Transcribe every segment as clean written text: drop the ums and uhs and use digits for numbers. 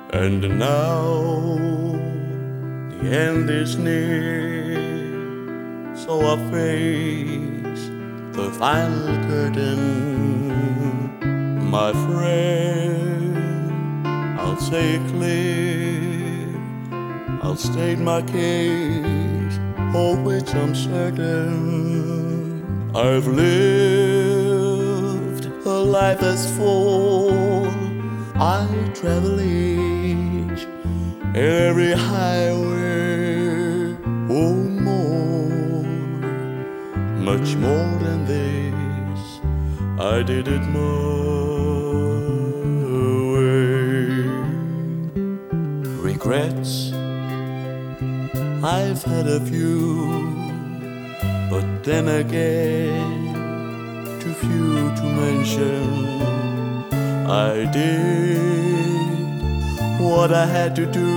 And now the end is near, so I face the final curtain. My friend, I'll say it clear, I'll state my case, of which I'm certain. I've lived a life that's full. I travel each and every highway, oh more, much more than this. I did it my way. Regrets, I've had a few, but then again, too few to mention. I did what I had to do,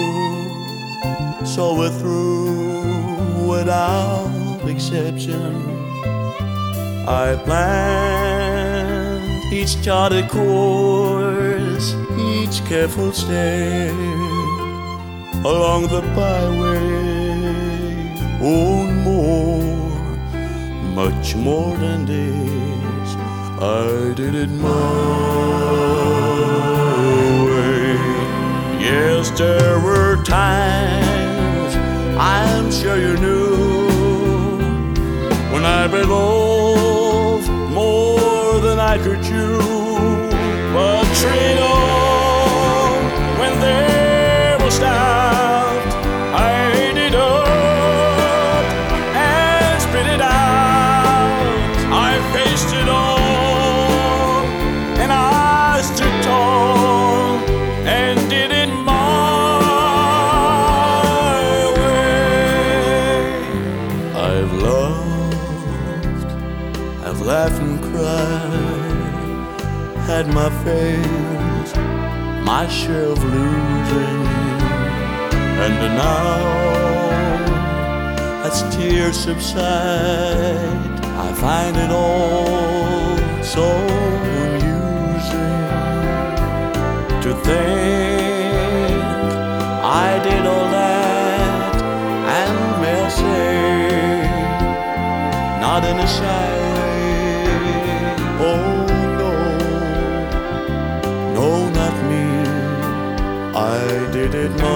saw it through without exception. I planned each charted course, each careful step along the byway. Oh, more, much more than this, I did it my way. Yes, there were times, I'm sure you knew, when I bit off more than I could chew. But straight on, when they were stopped, I ate it up and spit it out. I faced it all, and I stood tall and did it my way. I've loved, I've laughed and cried, had my fails, my share of losing, and now as tears subside, I find it all so amusing to think I did all that, and may I say, not in a shy way. Oh no, no, not me, I did it my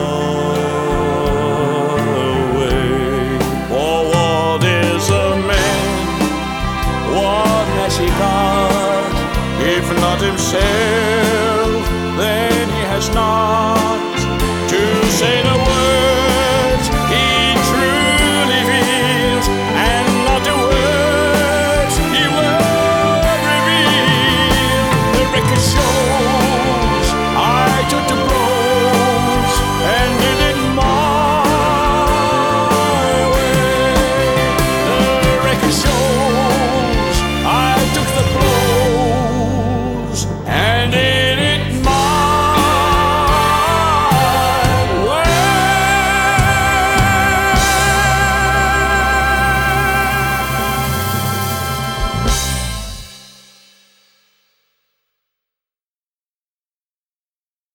way. For what is a man? What has he got? If not himself, then he has not to say the word.